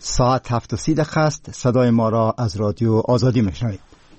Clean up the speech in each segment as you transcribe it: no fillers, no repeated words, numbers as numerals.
ساعت 7:30 است. صدای ما را از رادیو آزادی میشنوید.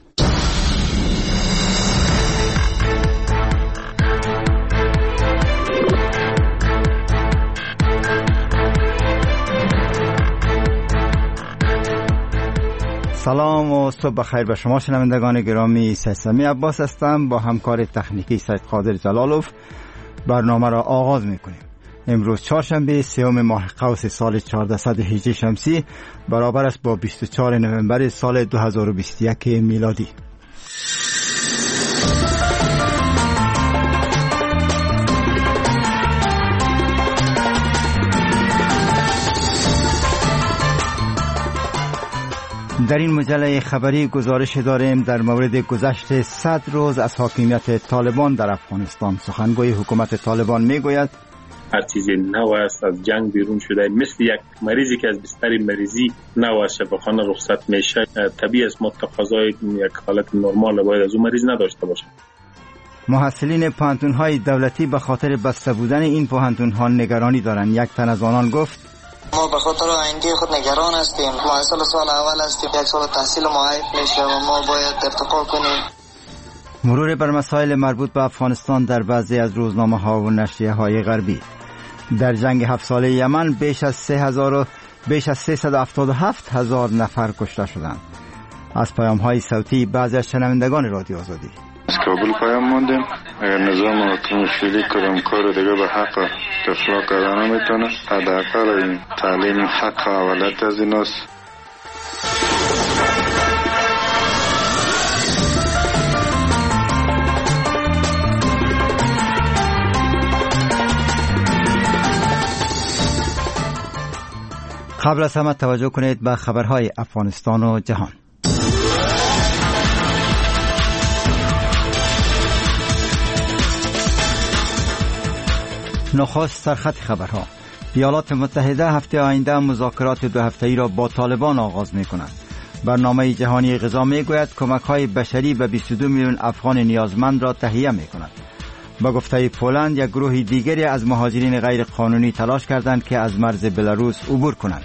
سلام و صبح بخیر به شما شنوندگان گرامی. سمی عباس هستم. با همکار تکنیکی سید قادر جلالوف برنامه را آغاز میکنیم. امروز چهارشنبه 3 ماه قوس سال 1418 شمسی برابر است با 24 نوامبر سال 2021 میلادی. در این مجله خبری گزارش داریم در مورد گذشت 100 روز از حاکمیت طالبان در افغانستان. سخنگوی حکومت طالبان میگوید هر چیزی نو است، از جنگ بیرون شده، مثل یک مریضی که از بستر مریضی نو از شفاخانه رخصت میشه. طبیعی است ما تقاضای یک حالت نرمال باید از اون مریض نداشته باشیم. محصلین پوهنتون‌های دولتی به خاطر بسته بودن این پوهنتون‌ها نگرانی دارند. یک تن از آنان گفت ما به خاطر آینده خود نگران هستیم. محصل سال اول هستیم، یک سال تحصیل ما حیف میشه و ما باید ارتقا کنیم. مرور بر مسائل مربوط به افغانستان در بعضی از روزنامه‌ها و نشریه‌های غربی. در جنگ 7 ساله یمن بیش از 377,000 نفر کشته شدند. از پیام‌های صوتی بعضی از شنوندگان رادیو آزادی. از کابل پیام موندیم. اگر نظام اتوماسیونی کدام کار دیگه به حق طفلا کردن نمیتونه، حداقل این تعلیم حق اولت از ایناست. قبل از همه توجه کنید به خبرهای افغانستان و جهان. نخست سرخط خبرها. ایالات متحده هفته آینده مذاکرات 2 هفته‌ای را با طالبان آغاز می‌کند. برنامه جهانی غذا می‌گوید کمک‌های بشری به 22 میلیون افغان نیازمند را تهیه می‌کند. با گفته پولند یک گروه دیگری از مهاجرین غیر قانونی تلاش کردند که از مرز بلاروس عبور کنند.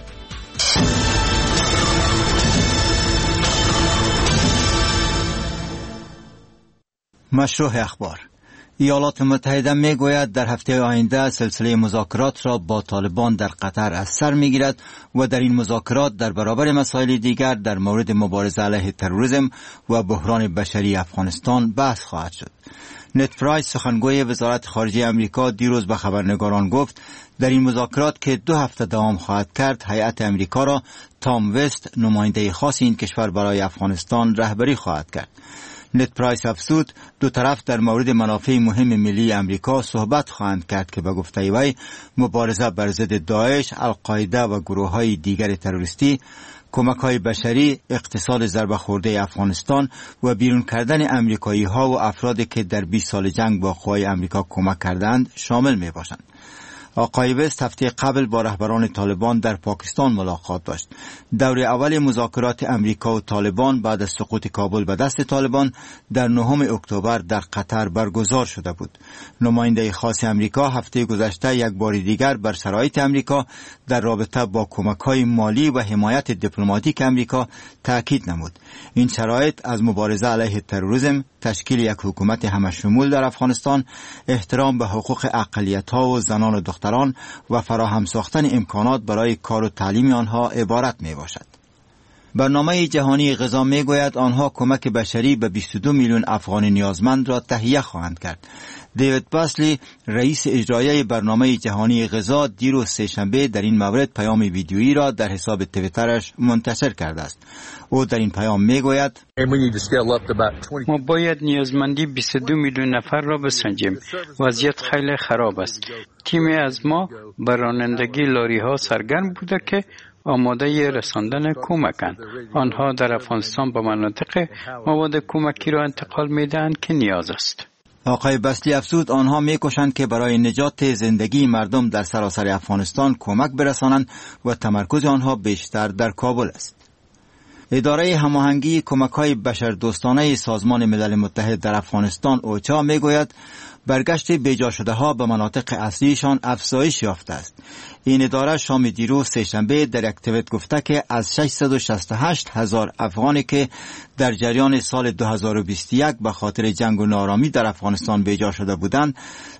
مشروع اخبار. ایالات متحده میگوید در هفته آینده سلسله مذاکرات را با طالبان در قطر از سر میگیرد و در این مذاکرات در برابر مسائل دیگر در مورد مبارزه علیه تروریسم و بحران بشری افغانستان بحث خواهد شد. نت پرایس سخنگوی وزارت خارجه امریکا دیروز به خبرنگاران گفت در این مذاکرات که 2 هفته دوام خواهد کرد هیئت امریکا را تام وست نماینده خاص این کشور برای افغانستان رهبری خواهد کرد. نت پرایس افزود دو طرف در مورد منافع مهم ملی امریکا صحبت خواهند کرد که به گفته وی مبارزه بر ضد داعش، القاعده و گروه‌های دیگر تروریستی، کمک‌های بشری، اقتصاد ضربه خورده افغانستان و بیرون کردن امریکایی‌ها و افرادی که در 20 سال جنگ با قوای امریکا کمک کردند شامل می‌باشند. آقای وست هفته قبل با رهبران طالبان در پاکستان ملاقات داشت. دور اول مذاکرات امریکا و طالبان بعد از سقوط کابل به دست طالبان در 9 اکتبر در قطر برگزار شده بود. نماینده خاص امریکا هفته گذشته یک بار دیگر بر شرایط امریکا در رابطه با کمک‌های مالی و حمایت دیپلماتیک امریکا تاکید نمود. این شرایط از مبارزه علیه تروریسم، تشکیل یک حکومت همشمول در افغانستان، احترام به حقوق اقلیت‌ها و زنان و دختران و فراهم ساختن امکانات برای کار و تعلیم آنها عبارت میباشد. برنامه جهانی غذا میگوید آنها کمک بشری به 22 میلیون افغان نیازمند را تهیه خواهند کرد. دیوید باسلی رئیس اجرایی برنامه جهانی غذا دیروز سه‌شنبه در این مورد پیام ویدیویی را در حساب توییترش منتشر کرده است. او در این پیام میگوید ما باید نیازمندی 22 میلیون نفر را بسنجیم. وضعیت خیلی خراب است. تیمی از ما بر رانندگی لاری ها سرگرم بوده که آماده رساندن کمکند. آنها در افغانستان به مناطق مواد کمکی را انتقال میدهند که نیاز است. آقای بسلی افزود آنها میکوشند که برای نجات زندگی مردم در سراسر افغانستان کمک برسانند و تمرکز آنها بیشتر در کابل است. اداره هماهنگی کمک‌های بشردوستانه سازمان ملل متحد در افغانستان اوچا میگوید برگشت بیجا شده ها به مناطق اصلیشان افزایش یافته است. این اداره شام دیروز سه‌شنبه در یک توییت گفته که از 668,000 افغانی که در جریان سال 2021 به خاطر جنگ و نارامی در افغانستان بیجا شده بودند،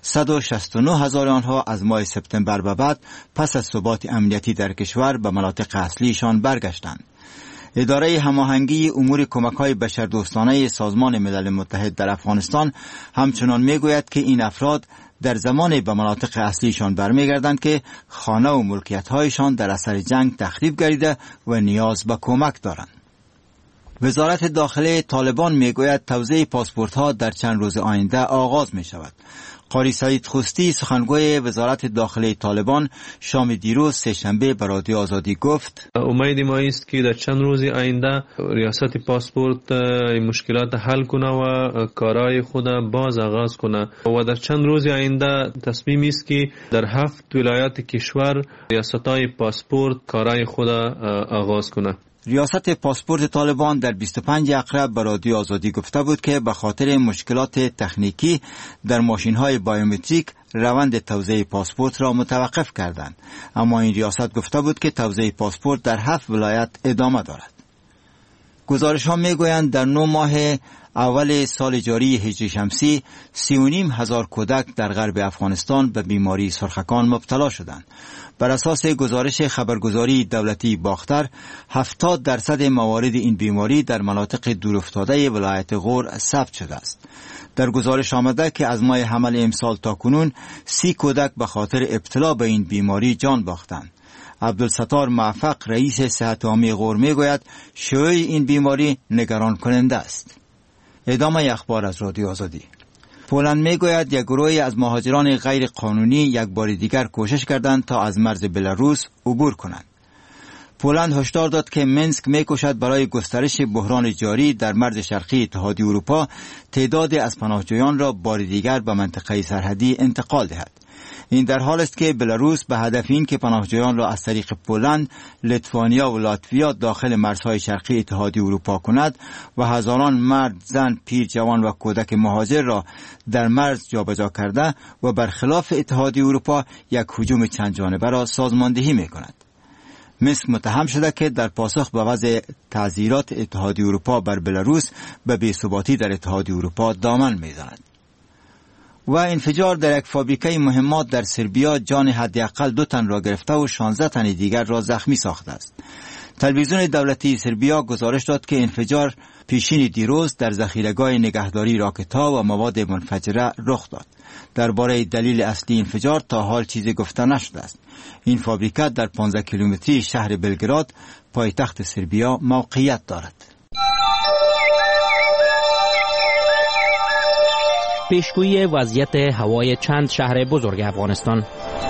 169,000 آنها از ماه سپتامبر به بعد پس از ثبات امنیتی در کشور به مناطق اصلیشان برگشتند. اداره هماهنگی امور کمک‌های بشردوستانه سازمان ملل متحد در افغانستان همچنان میگوید که این افراد در زمان به مناطق اصلیشان برمیگردند که خانه و ملکیت‌هایشان در اثر جنگ تخریب گردیده و نیاز به کمک دارند. وزارت داخله طالبان میگوید توزیع پاسپورت‌ها در چند روز آینده آغاز می‌شود. قاری سعید خوستی سخنگوی وزارت داخله طالبان شام دیروز سه‌شنبه به رادیو آزادی گفت امید ما است که در چند روز آینده ریاست پاسپورت مشکلات حل کنه و کارهای خود باز آغاز کنه و در چند روز آینده تصمیم است که در 7 ولایت کشور ریاست‌های پاسپورت کارهای خود آغاز کنه. ریاست پاسپورت طالبان در 25 اقرب به رادیو آزادی گفته بود که به خاطر مشکلات تکنیکی در ماشین‌های بایومتریک روند توزیع پاسپورت را متوقف کردند، اما این ریاست گفته بود که توزیع پاسپورت در 7 ولایت ادامه دارد. گزارش‌ها می‌گویند در 9 ماه اول سال جاری هجری شمسی 3,500 کودک در غرب افغانستان به بیماری سرخکان مبتلا شدند. بر اساس گزارش خبرگزاری دولتی باختر 70% موارد این بیماری در مناطق دورافتاده ولایت غور ثبت شده است. در گزارش آمده که از ماه حمل امسال تا کنون 30 کودک به خاطر ابتلا به این بیماری جان باختند. عبدالستار موفق رئیس صحت عامه غور میگوید شیوع این بیماری نگران کننده است. ادامه اخبار از رادیو آزادی. پولند میگوید یک گروهی از مهاجران غیر قانونی یک بار دیگر کوشش کردند تا از مرز بلاروس عبور کنند. پولند هشدار داد که منسک میکوشد برای گسترش بحران جاری در مرز شرقی اتحادیه اروپا تعدادی از پناهجویان را بار دیگر به منطقه سرحدی انتقال دهد. این در حال است که بلاروس به هدف این که پناهجویان را از طریق پولند، لیتوانیا و لاتویا داخل مرزهای شرقی اتحادیه اروپا کند و هزاران مرد، زن، پیر، جوان و کودک مهاجر را در مرز جابجا کرده و برخلاف اتحادیه اروپا یک هجوم چند جانبه را سازماندهی می‌کند. منسک متهم شده که در پاسخ به وضع تعزیرات اتحادیه اروپا بر بلاروس به بی‌ثباتی در اتحادیه اروپا دامن می‌زند. و انفجار در یک فابریکه مهمات در سربیا جان حداقل 2 تن را گرفته و 16 تن دیگر را زخمی ساخته است. تلویزیون دولتی سربیا گزارش داد که انفجار پیشین دیروز در ذخیره‌گاه نگهداری راکت‌ها و مواد منفجره رخ داد. درباره دلیل اصلی انفجار تا حال چیزی گفته نشده است. این فابریکه در 15 کیلومتری شهر بلگراد پایتخت سربیا موقعیت دارد. پیشگویی وضعیت هوای چند شهر بزرگ افغانستان.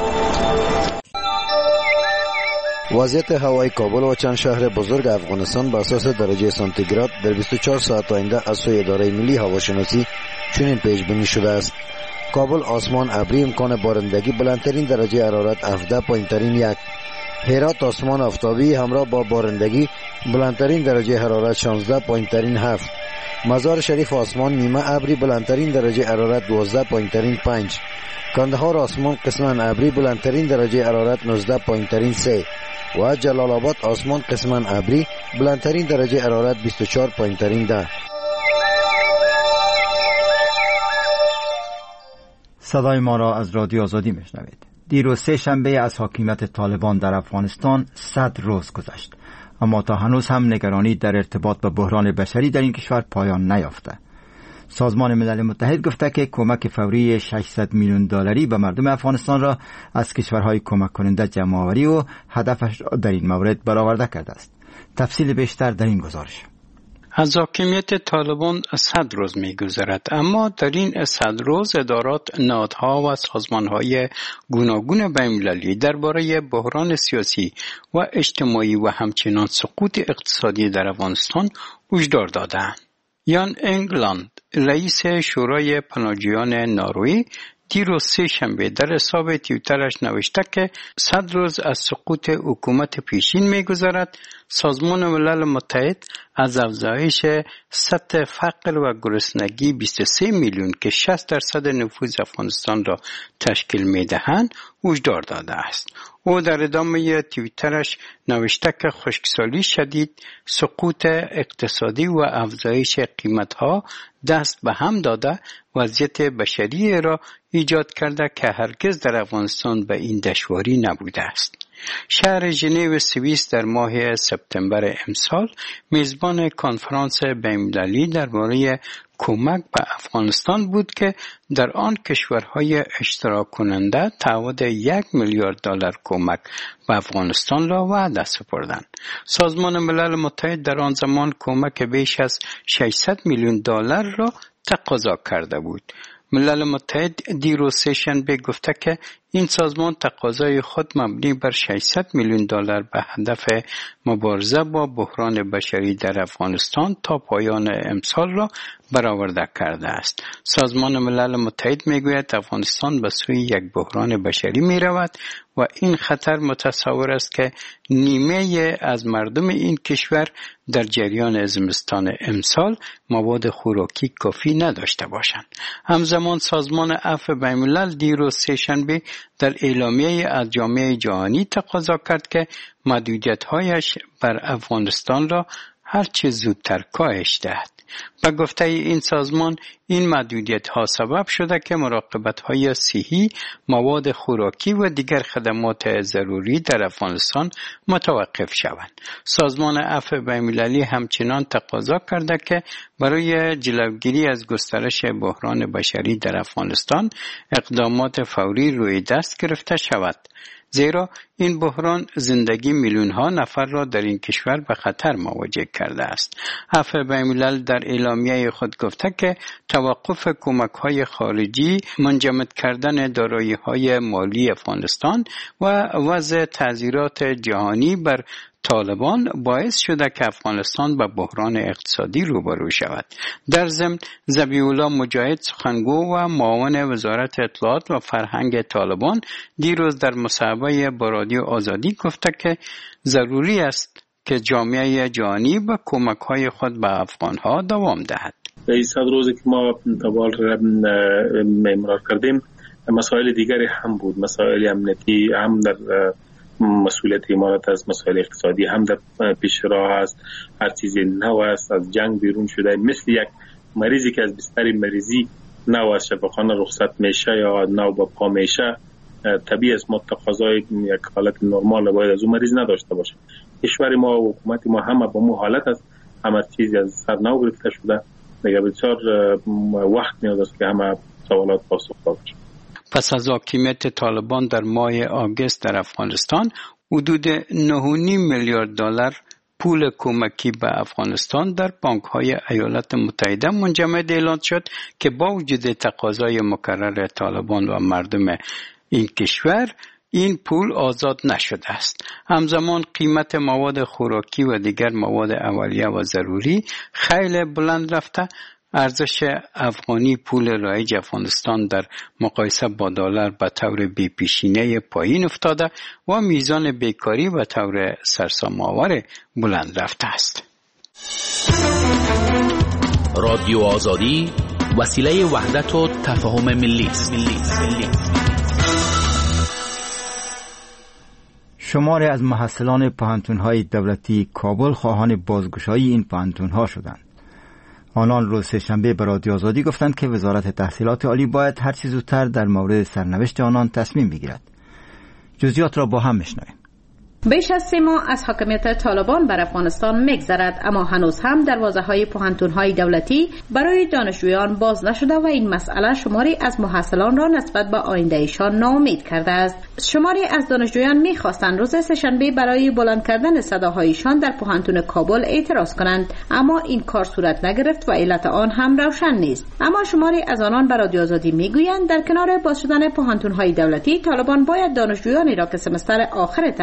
وضعیت هوای کابل و چند شهر بزرگ افغانستان بر اساس درجه سانتیگراد در 24 ساعت آینده از سوی اداره ملی هواشناسی چنین پیش بینی شده است: کابل آسمان ابری، امکان بارندگی، بلندترین درجه حرارت 17، پایینترین 1. هرات آسمان آفتابی همراه با بارندگی، بلندترین درجه حرارت 16، پایینترین 7. مزار شریف آسمان نیمه ابری، بلندترین درجه حرارت 12، پایینترین 5. کندهار آسمان قسما ابری، بلندترین درجه حرارت 19، پایینترین 3. و جلال آباد آسمان قسما ابری، بلندترین درجه حرارت 24، پایینترین 10. صدای ما را از رادیو آزادی میشنوید. دیروز سه‌شنبه از حاکمیت طالبان در افغانستان 100 روز گذشت، اما تا هنوز هم نگرانی در ارتباط با بحران بشری در این کشور پایان نیافته. سازمان ملل متحد گفته که کمک فوری 600 میلیون دلاری به مردم افغانستان را از کشورهای کمک کننده جمع آوری و هدفش در این مورد برآورده کرده است. تفصیل بیشتر در این گزارش. از حاکمیت طالبان 100 روز می‌گذرد، اما در این 100 روز ادارات، نهادها و سازمان‌های گوناگون بین‌المللی درباره بحران سیاسی و اجتماعی و همچنین سقوط اقتصادی در افغانستان هشدار دادند. یان انگلاند، رئیس شورای پناهجویان نروژ، دیروز سه شنبه در حساب توییترش نوشته که 100 روز از سقوط حکومت پیشین می‌گذرد. سازمان ملل متحد از افزایش سطح فقر و گرسنگی 23 میلیون که 60% نفوذ افغانستان را تشکیل می‌دهند هشدار داده است. او در ادامه توییترش نوشته که خشکسالی شدید، سقوط اقتصادی و افزایش قیمت‌ها دست به هم داده وضعیت بشری را ایجاد کرده که هرگز در افغانستان به این دشواری نبوده است. شهر ژنو سوئیس در ماه سپتامبر امسال میزبان کنفرانس بین‌المللی درباره کمک به افغانستان بود که در آن کشورهای اشتراک کننده تعهد 1 میلیارد دلار کمک به افغانستان را وعده سپردند. سازمان ملل متحد در آن زمان کمک بیش از 600 میلیون دلار را تقاضا کرده بود. ملل متحد دیروز سه شنبه گفته که این سازمان تقاضای خود مبنی بر 600 میلیون دلار به هدف مبارزه با بحران بشری در افغانستان تا پایان امسال را برآورده کرده است. سازمان ملل متحد میگوید افغانستان به سوی یک بحران بشری می رود و این خطر متصور است که نیمه از مردم این کشور در جریان زمستان امسال مواد خوراکی کافی نداشته باشند. همزمان سازمان عفو بین‌الملل دیروز سه شنبه در اعلامیه از جامعه جهانی تقاضا کرد که محدودیت‌هایش بر افغانستان را هرچه زودتر کاهش دهد. به گفته این سازمان این محدودیت‌ها سبب شده که مراقبت‌های صحی، مواد خوراکی و دیگر خدمات ضروری در افغانستان متوقف شوند. سازمان عفو بین‌المللی همچنان تقاضا کرده که برای جلوگیری از گسترش بحران بشری در افغانستان اقدامات فوری روی دست گرفته شود. زیرا این بحران زندگی میلیون‌ها نفر را در این کشور به خطر مواجه کرده است. عفو بین‌الملل در اعلامیه خود گفته که توقف کمک‌های خارجی، منجمد کردن دارایی‌های مالی افغانستان و وضع تعزیرات جهانی بر طالبان باعث شده که افغانستان به بحران اقتصادی روبرو شود. در ضمن ذبیح الله مجاهد سخنگو و معاون وزارت اطلاعات و فرهنگ طالبان دیروز در مصاحبه با رادیو آزادی گفته که ضروری است که جامعه جهانی به کمک‌های خود به افغان‌ها دوام دهد. این 100 روزی که ما دوال امرار کردیم مسائل دیگری هم بود، مسائل امنیتی هم در مسئولیت امارات از مسائل اقتصادی هم در پیش راه است. هر چیزی نو است، از جنگ بیرون شده، مثل یک مریضی که از بستر مریضی نو از شفاخانه رخصت میشه یا نو با پا میشه، طبیعی است ما تقاضای یک حالت نرمال باید از اون مریض نداشته باشه. کشور ما و حکومت ما همه با مو حالت است، همه چیزی از سر نو گرفته شده، دیگه بسیار وقت نیاز است که همه سوالات پاسخ داده بشه. پس از حاکمیت طالبان در ماه آگوست در افغانستان حدود 9.5 میلیارد دلار پول کمکی به افغانستان در بانک‌های ایالات متحده منجمد اعلان شد که با وجود تقاضای مکرر طالبان و مردم این کشور این پول آزاد نشده است. همزمان قیمت مواد خوراکی و دیگر مواد اولیه و ضروری خیلی بلند رفته. ارزش افغانی پول رایج افغانستان در مقایسه با دلار به طور بی‌پیشینه پایین افتاده و میزان بیکاری به طور سرسام‌آور بلند رفته است. رادیو آزادی وسیله وحدت و تفاهم ملی است. شماری از محصلان پوهنتون‌های دولتی کابل خواهان بازگشایی این پوهنتون‌ها شدند. آنان روز سه‌شنبه به رادیو آزادی گفتند که وزارت تحصیلات عالی باید هر چه زودتر در مورد سرنوشت آنان تصمیم بگیرد. جزئیات را با هم میشنویم. بیش از 3 ماه از حاکمیت طالبان بر افغانستان میگذرد، اما هنوز هم دروازه‌های پوهنتون‌های دولتی برای دانشجویان باز نشده و این مسئله شماری از محصلان را نسبت به آینده‌شان ناامید کرده است. شماری از دانشجویان می‌خواستند روز سه‌شنبه برای بلند کردن صداهایشان در پوهنتون کابل اعتراض کنند، اما این کار صورت نگرفت و علت آن هم روشن نیست. اما شماری از آنان به رادیو آزادی میگویند در کنار باز شدن پوهنتون‌های دولتی، طالبان باید دانشجویانی را که سمستر آخر تحصیلیشان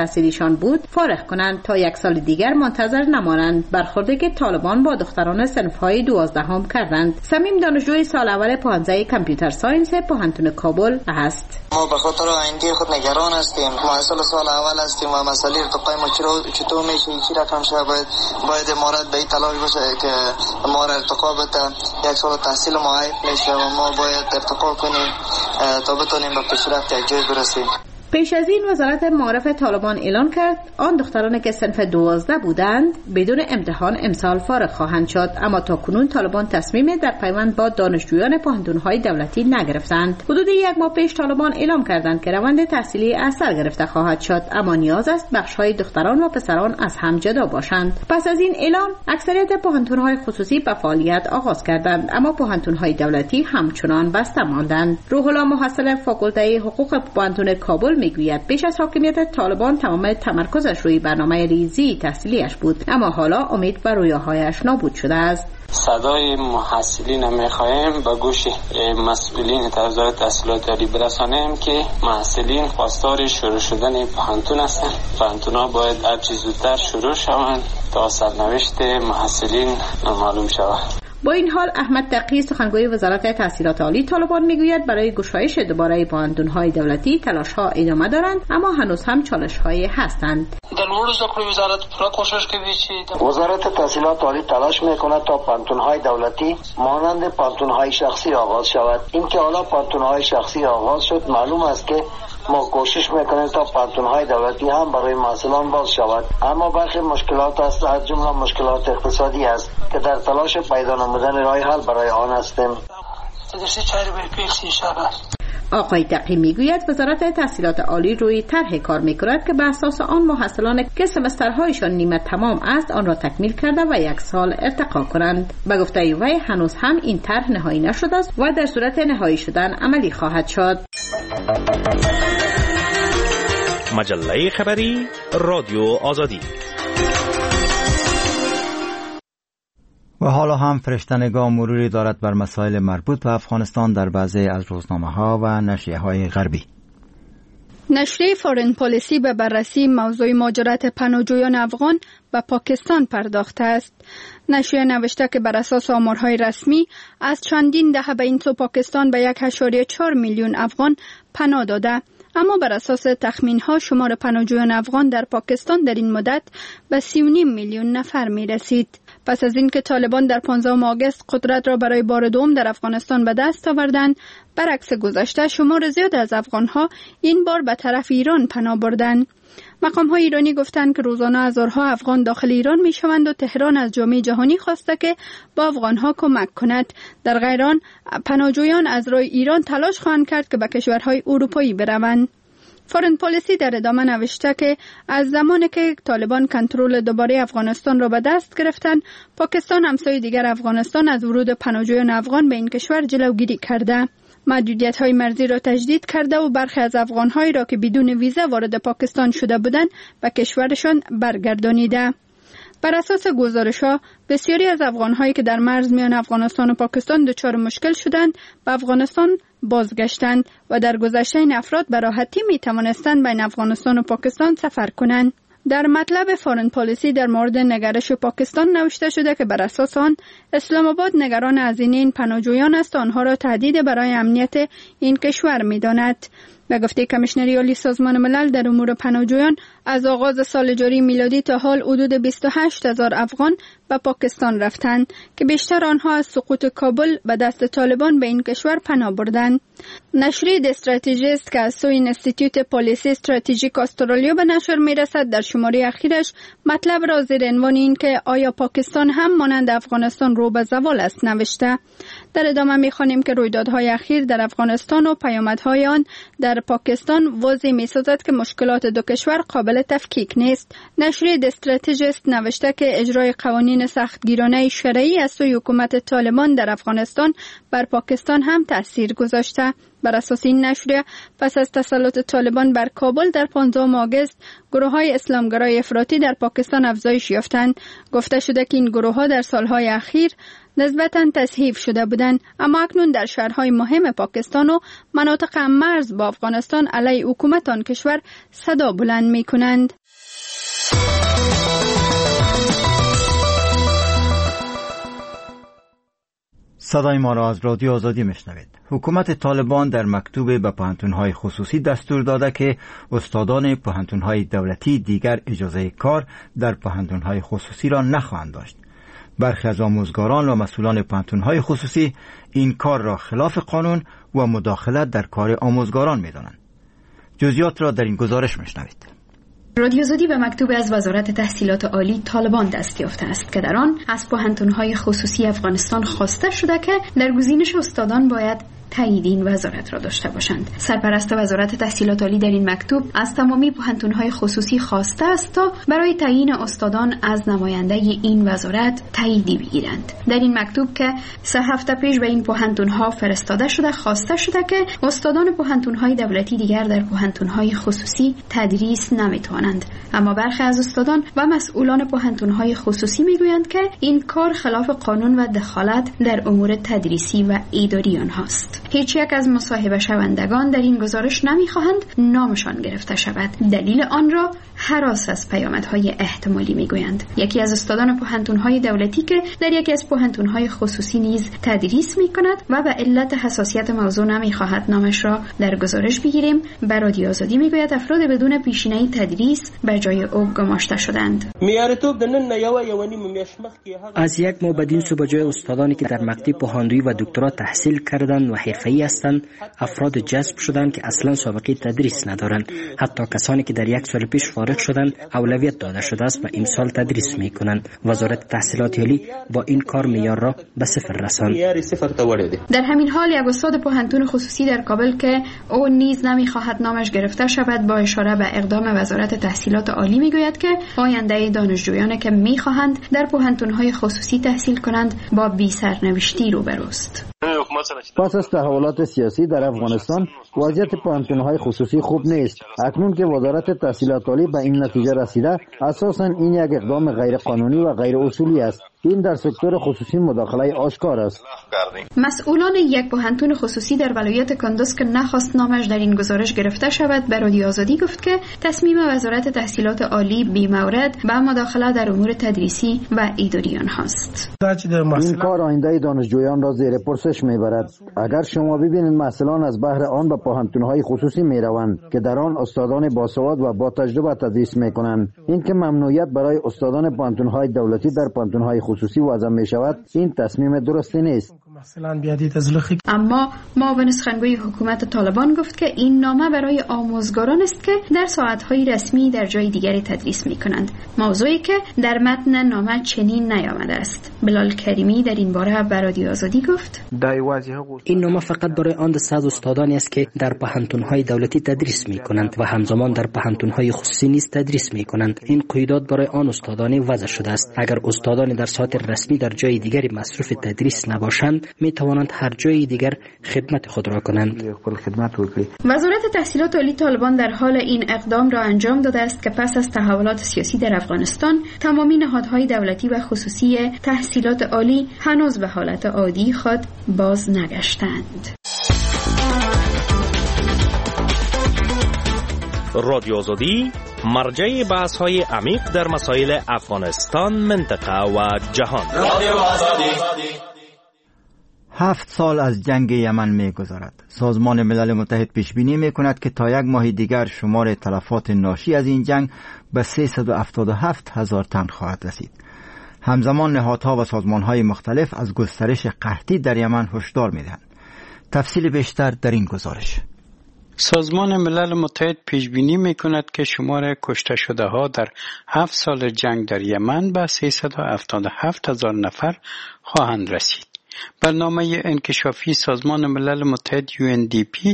ایشان بود فارغ کنند تا یک سال دیگر منتظر نمانند، برخوردی که طالبان با دختران صنف‌های 12 کردند. صمیم دانشجوی سال اول پانزه کامپیوتر ساینس پوهنتون کابل است. ما به خاطر آینده خود نگران هستیم. محصل سال اول هستیم و مسئله ارتقای ما چطور میشه، چی رقم شه، باید امارت به این تلاش باشه که ما را ارتقا بده. یک سال تحصیل ما عیب میشه و ما باید ارتقا کنیم تا بتونیم به پیشرفت یک جای برسیم. پیش از این وزارت معارف طالبان اعلان کرد آن دخترانی که صنف 12 بودند بدون امتحان امسال فارغ خواهند شد، اما تاکنون طالبان تصمیم در پیوند با دانشجویان پوهنتون‌های دولتی نگرفتند. حدود یک ماه پیش طالبان اعلام کردند که روند تحصیلی از سر گرفته خواهد شد، اما نیاز است بخش‌های دختران و پسران از هم جدا باشند. پس از این اعلام اکثریت پوهنتون‌های خصوصی به فعالیت آغاز کردند، اما پوهنتون‌های دولتی همچنان بسته ماندند. روح الله محصل فاکولته حقوق پوهنتون کابل میگوید بیش از حاکمیت طالبان تمام تمرکزش روی برنامه ریزی تحصیلیش بود، اما حالا امید بر رویاهایش نابود شده است. صدای محصلین میخواهیم به گوش مسئولین وزارت تحصیلات عالی برسانیم که محصلین خواستار شروع شدن پوهنتون هستند. پوهنتون‌ها باید هرچه زودتر شروع شوند تا سرنوشت محصلین معلوم شود. با این حال احمد تقی سخنگوی وزارت تحصیلات عالی طالبان میگوید برای گشایش دوباره پوهنتون‌های دولتی تلاش‌ها ادامه دارند، اما هنوز هم چالش‌هایی هستند. وزارت تحصیلات عالی تلاش میکند تا پوهنتون‌های دولتی مانند پوهنتون‌های شخصی آغاز شود. اینکه حالا پوهنتون‌های شخصی آغاز شد معلوم است که ما کوشش میکنیم تا پوهنتون‌های دولتی هم برای محصلان باز شود، اما برخی مشکلات است، از جمله مشکلات اقتصادی است که در تلاش پیدا نمودن راه حل برای آن هستیم. آقای تقی میگوید وزارت تحصیلات عالی روی طرح کار میکند که به اساس آن محصلان که سمسترهایشان نیمه تمام است آن را تکمیل کرده و یک سال ارتقا کنند. به گفته وی هنوز هم این طرح نهایی نشده است و در صورت نهایی شدن عملی خواهد شد. مجله خبری رادیو آزادی. و حالا هم فرشته‌نگاه مروری دارد بر مسائل مربوط به افغانستان در بعضی از روزنامه‌ها و نشریه‌های غربی. نشریه فارن پالیسی به بررسی موضوع مهاجرت پناهجویان افغان به پاکستان پرداخته است. نشریه نوشته که بر اساس آمارهای رسمی از چندین دهه به این سو پاکستان به 1.4 میلیون افغان پناه داده، اما بر اساس تخمین‌ها شمار پناهجویان افغان در پاکستان در این مدت به 3.5 میلیون نفر می رسید. پس از اینکه طالبان در 15 آگوست قدرت را برای بار دوم در افغانستان به دست آوردند، برعکس گذشته شمار زیاد از افغان‌ها این بار به طرف ایران پناه بردند. مقام‌های ایرانی گفتند که روزانه هزارها افغان داخل ایران می‌شوند و تهران از جامعه جهانی خواسته که با افغان‌ها کمک کند. در غیر آن پناهجویان از روی ایران تلاش خواهند کرد که به کشورهای اروپایی بروند. فارن پالیسی در ادامه نوشته که از زمانی که طالبان کنترل دوباره افغانستان را به دست گرفتند، پاکستان همسایه دیگر افغانستان از ورود پناهجویان افغان به این کشور جلوگیری کرده. محدودیت‌های مرزی را تجدید کرده و برخی از افغان‌هایی را که بدون ویزا وارد پاکستان شده بودند به کشورشان برگردانیده. بر اساس گزارش‌ها بسیاری از افغان‌هایی که در مرز میان افغانستان و پاکستان دچار مشکل شدند به افغانستان بازگشتند و در گذشته این افراد به راحتی می‌توانستند بین افغانستان و پاکستان سفر کنند. در مطلب فارن پالیسی در مورد نگرش پاکستان نوشته شده که بر اساس آن اسلام آباد نگران هزینه این پناهجویان است و آنها را تهدید برای امنیت این کشور می‌داند. به گفته کمیشنری عالی سازمان ملل در امور پناهجویان، از آغاز سال جاری میلادی تا حال حدود 28,000 افغان به پاکستان رفتند که بیشتر آنها از سقوط کابل به دست طالبان به این کشور پناه بردند. نشریه استراتژیست که از سوی اینستیتوت پالیسی استراتژیک استرالیا به نشر میرسد در شماره اخیرش مطلب را زیر عنوان این که آیا پاکستان هم مانند افغانستان رو به زوال است نوشته. در ادامه می‌خوانیم که رویدادهای اخیر در افغانستان و پیامدهای آن در پاکستان واضح می‌سازد که مشکلات دو کشور قابل تفکیک نیست. نشریه استراتژیست نوشته که اجرای قوانین سختگیرانه شرعی از سوی حکومت طالبان در افغانستان بر پاکستان هم تأثیر گذاشته. بر اساس این نشریه پس از تسلط طالبان بر کابل در 15 آگوست گروه‌های اسلامگرای افراطی در پاکستان افزایش یافتند. گفته شده که این گروه‌ها در سالهای اخیر نسبتاً تصحیف شده بودند، اما اکنون در شهرهای مهم پاکستان و مناطق مرز با افغانستان علیه حکومت آن کشور صدا بلند می کنند. صدای ما را از رادیو آزادی میشنوید. حکومت طالبان در مکتوب به پوهنتون‌های خصوصی دستور داده که استادان پوهنتون‌های دولتی دیگر اجازه کار در پوهنتون‌های خصوصی را نخواهند داشت. برخی از آموزگاران و مسئولان پوهنتون‌های خصوصی این کار را خلاف قانون و مداخلت در کار آموزگاران می‌دانند. جزئیات را در این گزارش میشنوید. رادیو آزادی به مکتوب از وزارت تحصیلات عالی طالبان دست یافته است که در آن از پوهنتون‌های خصوصی افغانستان خواسته شده که در گزینش استادان باید تایید این وزارت را داشته باشند. سرپرست وزارت تحصیلات عالی در این مکتوب از تمامی پوهنتون‌های خصوصی خواسته است تا برای تعیین استادان از نماینده این وزارت تاییدی بگیرند. در این مکتوب که 3 هفته پیش به این پوهنتون‌ها فرستاده شده خواسته شده که استادان پوهنتون‌های دولتی دیگر در پوهنتون‌های خصوصی تدریس نمی‌توانند، اما برخی از استادان و مسئولان پوهنتون‌های خصوصی می‌گویند که این کار خلاف قانون و دخالت در امور تدریسی و اداری آنهاست. هیچ یک از مصاحبه شوندگان در این گزارش نمی‌خواهند نامشان گرفته شود. دلیل آن را هراس از پیامدهای احتمالی می‌گویند. یکی از استادان پوهنتون‌های دولتی که در یکی از پوهنتون‌های خصوصی نیز تدریس می‌کند و به علت حساسیت موضوع نمی‌خواهد نامش را در گزارش بگیریم، به رادیو آزادی می‌گوید افراد بدون پیشینه تدریس به جای او گماشته شدند. از یک ماه بدین سو به جای استادانی که در مکتب پوهاندویی و دکترا تحصیل کردند و حرفه‌ای هستند، افراد جذب شدند که اصلا سابقه تدریس ندارند. حتی کسانی که در یک سال پیش فارغ شدند اولویت داده شده است و امسال تدریس می‌کنند. وزارت تحصیلات عالی با این کار معیار را به صفر رساند. در همین حال یک استاد پوهنتون خصوصی در کابل که او نیز نمی‌خواهد نامش گرفته شود با اشاره به اقدام وزارت تحصیلات عالی می‌گوید که آینده دانشجویانی که می‌خواهند در پوهنتون‌های خصوصی تحصیل کنند با بی سرنوشتی روبروست. پس از تحولات سیاسی در افغانستان وضعیت پوهنتون‌های خصوصی خوب نیست. اکنون که وزارت تحصیلات عالی به این نتیجه رسیده، اساساً این یک اقدام غیر قانونی و غیر اصولی است. این در سکتور خصوصی مداخله آشکار است. مسئولان یک پوهنتون خصوصی در ولایت کندوز که نخواست نامش در این گزارش گرفته شود به رادیو آزادی گفت که تصمیم وزارت تحصیلات عالی بی‌مورد به مداخله در امور تدریسی و اداری آنهاست. این کار آینده دانشجویان را زیر پرسش میبرد. اگر شما ببینید مسئولان از بهر آن به پوهنتون‌های خصوصی میروند که در آن استادان باسواد و با تجربه تدریس میکنند، این که ممنوعیت برای استادان پوهنتون‌های دولتی در پوهنتون‌های خصوصی وضع می شود، این تصمیم درستی نیست. اما معاون سخنگوی حکومت طالبان گفت که این نامه برای آموزگاران است که در ساعت‌های رسمی در جای دیگری تدریس می‌کنند، موضوعی که در متن نامه چنین نیامده است. بلال کریمی در این باره به رادیو آزادی گفت این نامه فقط برای آن 100 استادانی است که در پوهنتون‌های دولتی تدریس می‌کنند و همزمان در پوهنتون‌های خصوصی نیز تدریس می‌کنند. این قیودات برای آن استادانی وضع شده است. اگر استادانی در ساعت رسمی در جای دیگری مصروف تدریس نباشند، می توانند هر جای دیگر خدمت خود را کنند. وزارت تحصیلات عالی طالبان در حال این اقدام را انجام داده است که پس از تحولات سیاسی در افغانستان تمامی نهادهای دولتی و خصوصی تحصیلات عالی هنوز به حالت عادی خود باز نگشتند. رادیو آزادی مرجع بحث‌های عمیق در مسائل افغانستان، منطقه و جهان. رادیو آزادی 7 سال از جنگ یمن می گذرد. سازمان ملل متحد پیش بینی می کند که تا یک ماه دیگر شمار تلفات ناشی از این جنگ به 377,000 تن خواهد رسید. همزمان نهادها و سازمانهای مختلف از گسترش قحطی در یمن هشدار می دهند. تفصیل بیشتر در این گزارش. سازمان ملل متحد پیش بینی می کند که شمار کشته شده ها در 7 سال جنگ در یمن به 377,000 نفر خواهند رسید. برنامه انکشافی سازمان ملل متحد UNDP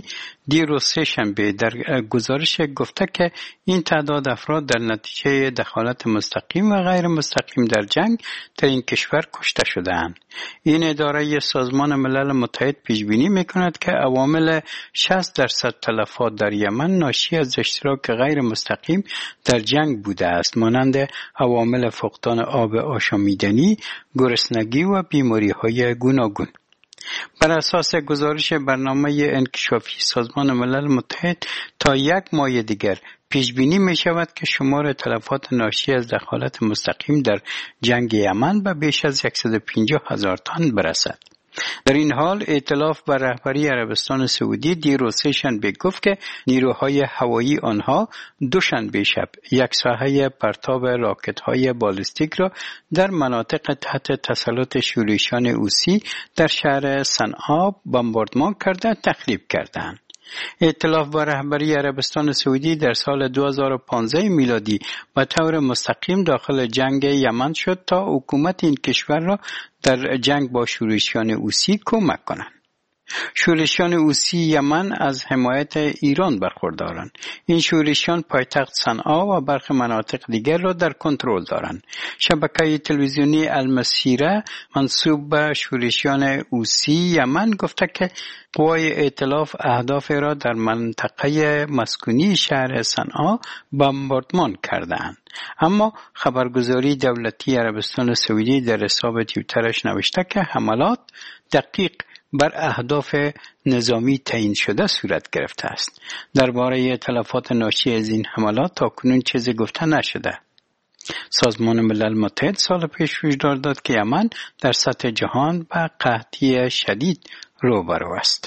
دیروز سه‌شنبه در گزارش گفته که این تعداد افراد در نتیجه دخالت مستقیم و غیر مستقیم در جنگ در این کشور کشته شده‌اند. این اداره سازمان ملل متحد پیش بینی می‌کند که عوامل 60% تلفات در یمن ناشی از اشتراک غیر مستقیم در جنگ بوده است، مانند عوامل فقدان آب آشامیدنی، گرسنگی و بیماری‌های گوناگون. بر اساس گزارش برنامه انکشافی سازمان ملل متحد تا 1 ماه دیگر پیش بینی می شود که شمار تلفات ناشی از دخالت مستقیم در جنگ یمن به بیش از 150,000 تن برسد. در این حال ائتلاف بر رهبری عربستان سعودی دیروز سه‌شنبه گفت که نیروهای هوایی آنها دوشنبه شب یک ساحه پرتاب راکت‌های بالستیک را در مناطق تحت تسلط شورشیان حوثی در شهر صنعا بمباردمان کرده تخریب کردند. ائتلاف با رهبری عربستان سعودی در سال 2015 میلادی به طور مستقیم داخل جنگ یمن شد تا حکومت این کشور را در جنگ با شورشیان حوثی کمک کنند. شورشیان حوثی یمن از حمایت ایران برخوردارند. این شورشیان پایتخت صنعا و برخی مناطق دیگر را در کنترل دارند. شبکه تلویزیونی المسیره منسوب به شورشیان حوثی یمن گفته که قوای ائتلاف اهداف را در منطقه مسکونی شهر صنعا بمباردمان کردند. اما خبرگزاری دولتی عربستان سعودی در حساب توییترش نوشته که حملات دقیق بر اهداف نظامی تعیین شده صورت گرفته است. درباره تلفات ناشی از این حملات تاکنون چیزی گفته نشده. سازمان ملل متحد سال پیش هشدار داد که یمن در سطح جهان به قحطی شدید روبرو است.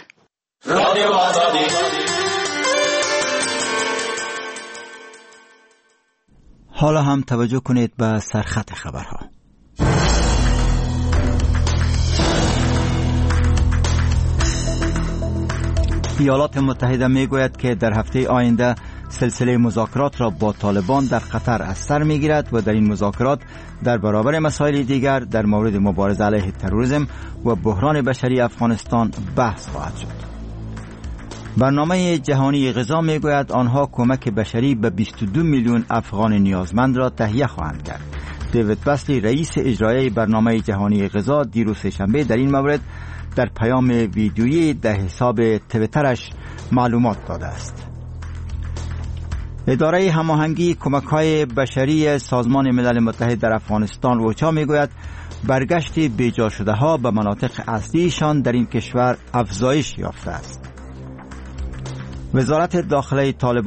حالا هم توجه کنید به سرخط خبرها. ایالات متحده میگوید که در هفته آینده سلسله مذاکرات را با طالبان در قطر از سر میگیرد و در این مذاکرات در برابر مسائل دیگر در مورد مبارزه علیه تروریسم و بحران بشری افغانستان بحث خواهد شد. برنامه جهانی غذا میگوید آنها کمک بشری به 22 میلیون افغان نیازمند را تهیه خواهند کرد. دیوید بسلی رئیس اجرایی برنامه جهانی غذا دیروز سه‌شنبه در این مورد در پیام ویدیویی در حساب توییترش معلومات داده است. اداره هماهنگی کمک‌های بشری سازمان ملل متحد در افغانستان اوچا میگوید برگشت بیجا شده ها به مناطق اصلیشان در این کشور افزایش یافته است. وزارت داخله طالبان